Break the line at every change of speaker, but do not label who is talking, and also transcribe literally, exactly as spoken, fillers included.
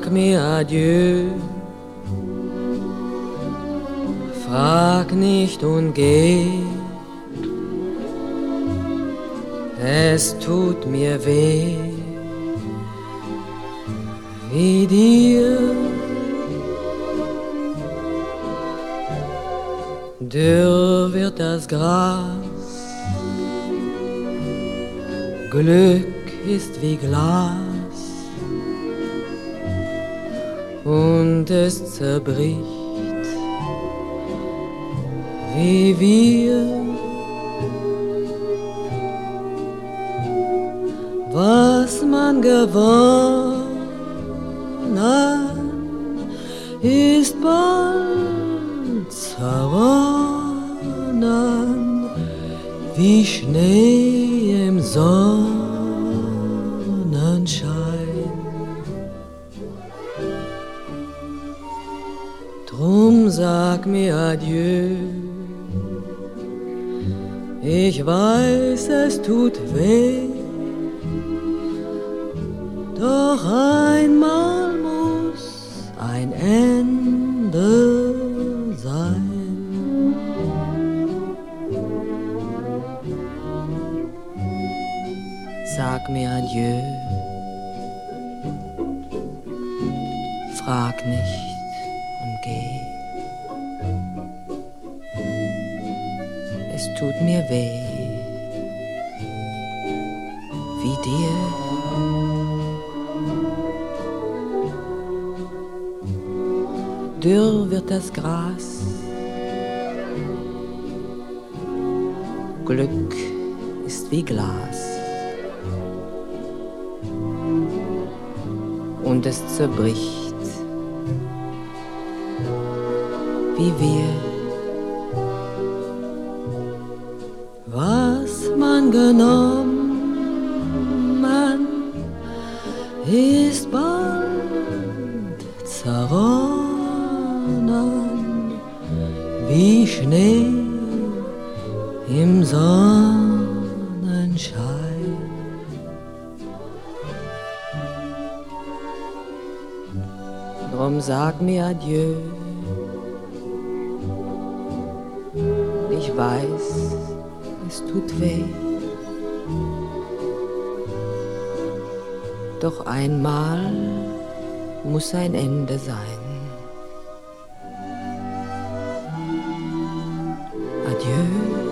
sag mir adieu, frag nicht und geh, es tut mir weh, wie dir. Dürr wird das Gras, Glück ist wie Glas und es zerbricht wie wir. Was man gewonnen ist bald zerronnen wie Schnee im Sonnenschein. Drum sag mir adieu, ich weiß, es tut weh, doch einmal muss ein Ende sein. Sag mir adieu, frag nicht und geh, es tut mir weh, wie dir. Dürr wird das Gras, Glück ist wie Glas und es zerbricht wie wir. Was man genommen ist bald zerronnen wie Schnee im Sonnenschein. Drum sag mir adieu, ich weiß, es tut weh, doch einmal muss ein Ende sein. Adieu.